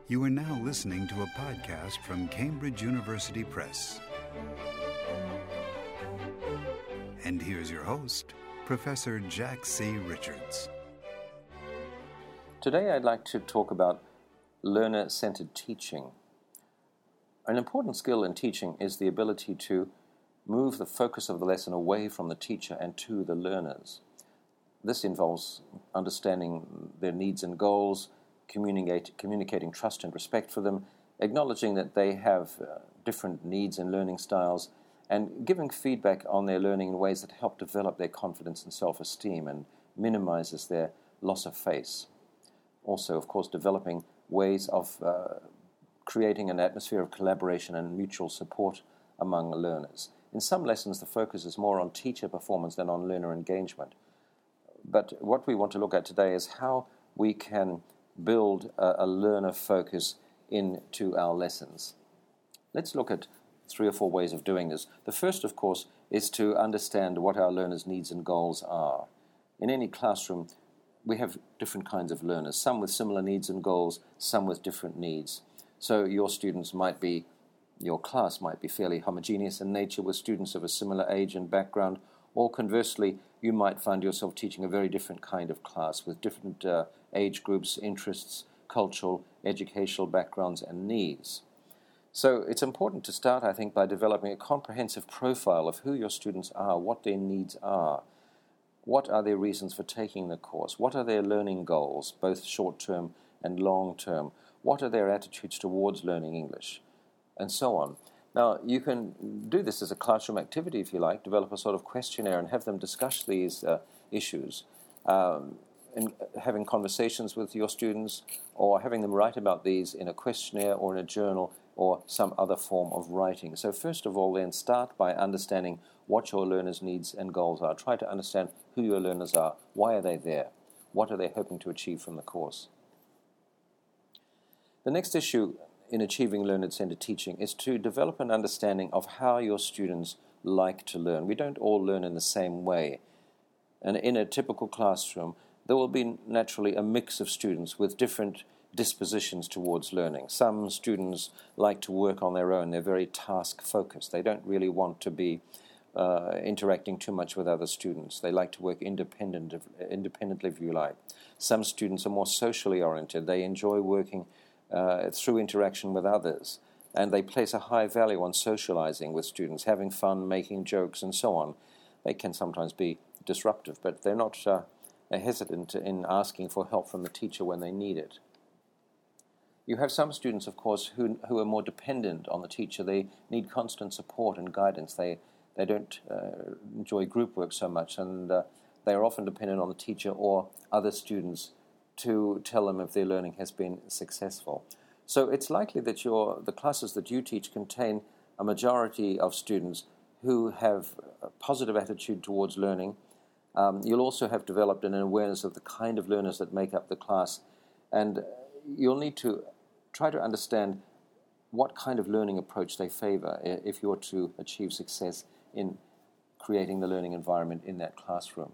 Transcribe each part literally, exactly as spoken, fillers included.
You are now listening to a podcast from Cambridge University Press. And here's your host, Professor Jack C. Richards. Today I'd like to talk about learner-centered teaching. An important skill in teaching is the ability to move the focus of the lesson away from the teacher and to the learners. This involves understanding their needs and goals, communicate, communicating trust and respect for them, acknowledging that they have uh, different needs and learning styles, and giving feedback on their learning in ways that help develop their confidence and self-esteem and minimizes their loss of face. Also, of course, developing ways of uh, creating an atmosphere of collaboration and mutual support among learners. In some lessons, the focus is more on teacher performance than on learner engagement. But what we want to look at today is how we can build a, a learner focus into our lessons. Let's look at three or four ways of doing this. The first, of course, is to understand what our learners' needs and goals are. In any classroom, we have different kinds of learners, some with similar needs and goals, some with different needs. So your students might be, your class might be fairly homogeneous in nature with students of a similar age and background, or conversely, you might find yourself teaching a very different kind of class with different uh, age groups, interests, cultural, educational backgrounds, and needs. So it's important to start, I think, by developing a comprehensive profile of who your students are, what their needs are, what are their reasons for taking the course, what are their learning goals, both short-term and long-term, what are their attitudes towards learning English, and so on. Now, you can do this as a classroom activity, if you like, develop a sort of questionnaire and have them discuss these uh, issues, um, and having conversations with your students or having them write about these in a questionnaire or in a journal or some other form of writing. So first of all, then, start by understanding what your learners' needs and goals are. Try to understand who your learners are, why are they there, what are they hoping to achieve from the course. The next issue in achieving learner-centered teaching is to develop an understanding of how your students like to learn. We don't all learn in the same way. And in a typical classroom, there will be naturally a mix of students with different dispositions towards learning. Some students like to work on their own. They're very task-focused. They don't really want to be uh, interacting too much with other students. They like to work independent, independently, if you like. Some students are more socially oriented. They enjoy working Uh, through interaction with others, and they place a high value on socializing with students, having fun, making jokes, and so on. They can sometimes be disruptive, but they're not uh, hesitant in asking for help from the teacher when they need it. You have some students, of course, who who are more dependent on the teacher. They need constant support and guidance. They they don't uh, enjoy group work so much, and uh, they are often dependent on the teacher or other students to tell them if their learning has been successful. So it's likely that your the classes that you teach contain a majority of students who have a positive attitude towards learning. Um, you'll also have developed an awareness of the kind of learners that make up the class, and you'll need to try to understand what kind of learning approach they favor if you're to achieve success in creating the learning environment in that classroom.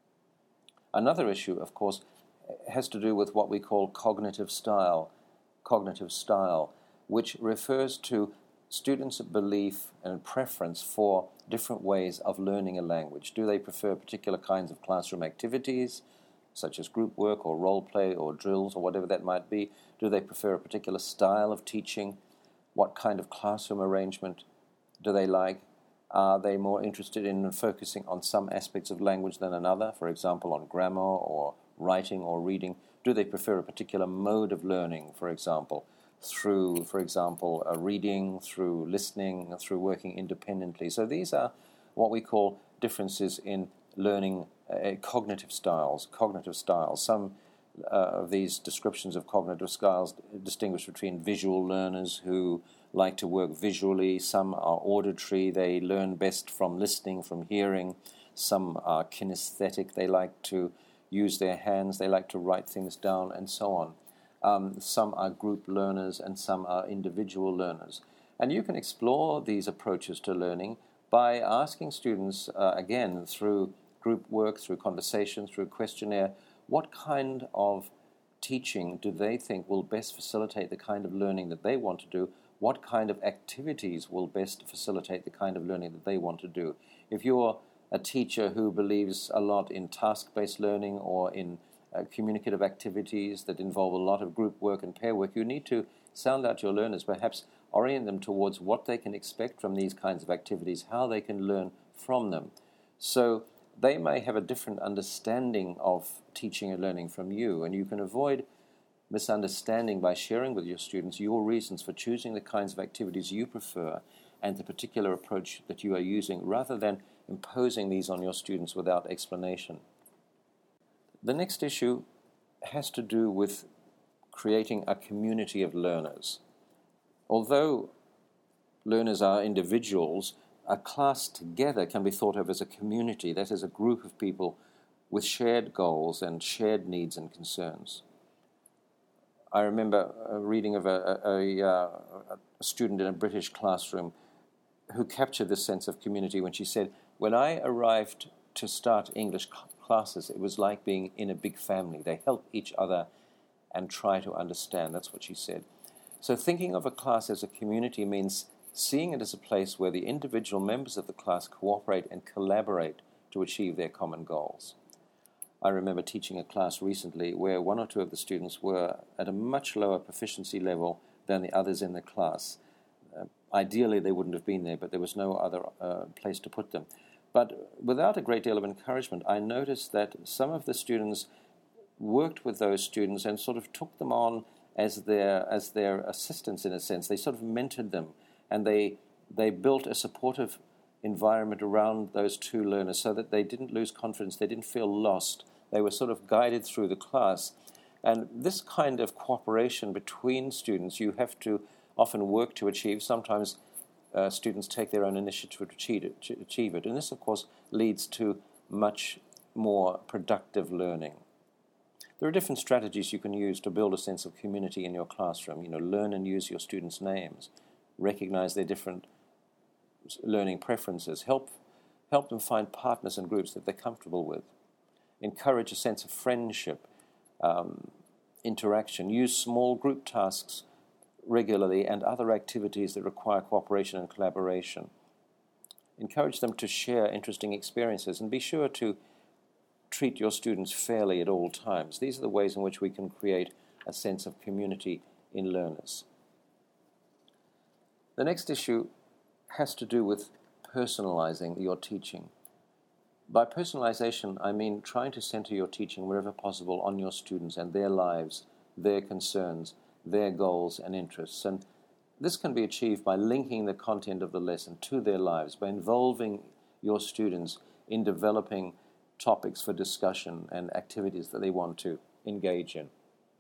Another issue, of course, has to do with what we call cognitive style, cognitive style, which refers to students' belief and preference for different ways of learning a language. Do they prefer particular kinds of classroom activities, such as group work or role play or drills or whatever that might be? Do they prefer a particular style of teaching? What kind of classroom arrangement do they like? Are they more interested in focusing on some aspects of language than another, for example, on grammar or writing or reading? Do they prefer a particular mode of learning, for example, through, for example, a reading, through listening, through working independently? So these are what we call differences in learning uh, cognitive styles. Cognitive styles. Some uh, of these descriptions of cognitive styles distinguish between visual learners who like to work visually. Some are auditory. They learn best from listening, from hearing. Some are kinesthetic. They like to use their hands, they like to write things down, and so on. Um, some are group learners and some are individual learners. And you can explore these approaches to learning by asking students, uh, again, through group work, through conversation, through questionnaire, what kind of teaching do they think will best facilitate the kind of learning that they want to do? What kind of activities will best facilitate the kind of learning that they want to do? If you're a teacher who believes a lot in task-based learning or in uh, communicative activities that involve a lot of group work and pair work, you need to sound out your learners, perhaps orient them towards what they can expect from these kinds of activities, how they can learn from them. So they may have a different understanding of teaching and learning from you, and you can avoid misunderstanding by sharing with your students your reasons for choosing the kinds of activities you prefer and the particular approach that you are using, rather than imposing these on your students without explanation. The next issue has to do with creating a community of learners. Although learners are individuals, a class together can be thought of as a community, that is, a group of people with shared goals and shared needs and concerns. I remember a reading of a, a, a, a student in a British classroom who captured this sense of community when she said, "When I arrived to start English classes, it was like being in a big family. They help each other and try to understand." That's what she said. So thinking of a class as a community means seeing it as a place where the individual members of the class cooperate and collaborate to achieve their common goals. I remember teaching a class recently where one or two of the students were at a much lower proficiency level than the others in the class. Uh, ideally, they wouldn't have been there, but there was no other uh, place to put them. But without a great deal of encouragement, I noticed that some of the students worked with those students and sort of took them on as their as their assistants, in a sense. They sort of mentored them, and they they built a supportive environment around those two learners so that they didn't lose confidence, they didn't feel lost. They were sort of guided through the class. And this kind of cooperation between students you have to often work to achieve. Sometimes uh, students take their own initiative to achieve it, to achieve it. And this, of course, leads to much more productive learning. There are different strategies you can use to build a sense of community in your classroom. You know, learn and use your students' names. Recognize their different learning preferences. Help, help them find partners and groups that they're comfortable with. Encourage a sense of friendship, um, interaction. Use small group tasks regularly and other activities that require cooperation and collaboration. Encourage them to share interesting experiences, and be sure to treat your students fairly at all times. These are the ways in which we can create a sense of community in learners. The next issue has to do with personalizing your teaching. By personalization, I mean trying to center your teaching wherever possible on your students and their lives, their concerns, their goals and interests. And this can be achieved by linking the content of the lesson to their lives, by involving your students in developing topics for discussion and activities that they want to engage in.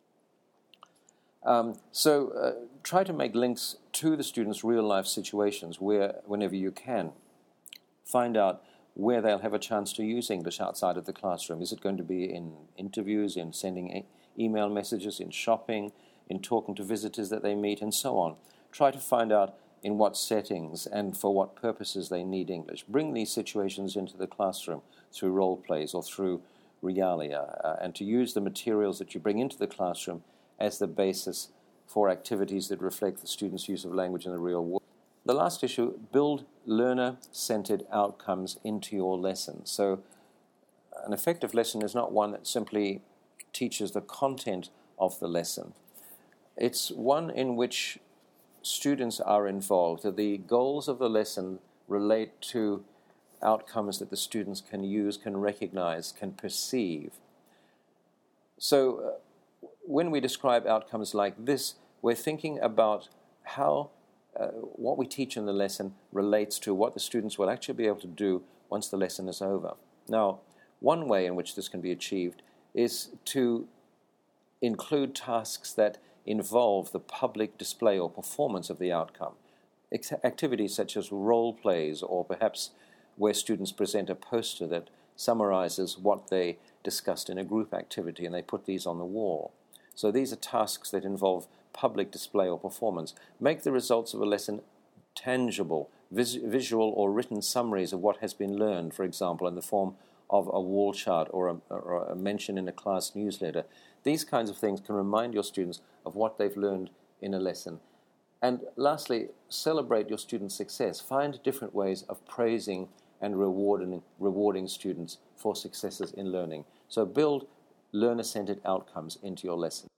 Um, so uh, try to make links to the students' real-life situations where, whenever you can. Find out where they'll have a chance to use English outside of the classroom. Is it going to be in interviews, in sending e- email messages, in shopping, in talking to visitors that they meet, and so on? Try to find out in what settings and for what purposes they need English. Bring these situations into the classroom through role plays or through realia, uh, and to use the materials that you bring into the classroom as the basis for activities that reflect the students' use of language in the real world. The last issue, build learner-centered outcomes into your lesson. So an effective lesson is not one that simply teaches the content of the lesson. It's one in which students are involved. The goals of the lesson relate to outcomes that the students can use, can recognize, can perceive. So uh, when we describe outcomes like this, we're thinking about how uh, what we teach in the lesson relates to what the students will actually be able to do once the lesson is over. Now, one way in which this can be achieved is to include tasks that involve the public display or performance of the outcome. Ex- activities such as role plays, or perhaps where students present a poster that summarizes what they discussed in a group activity, and they put these on the wall. So these are tasks that involve public display or performance. Make the results of a lesson tangible, vis- visual or written summaries of what has been learned, for example, in the form of a wall chart or a, or a mention in a class newsletter. These kinds of things can remind your students of what they've learned in a lesson. And lastly, celebrate your students' success. Find different ways of praising and rewarding, rewarding students for successes in learning. So build learner-centered outcomes into your lesson.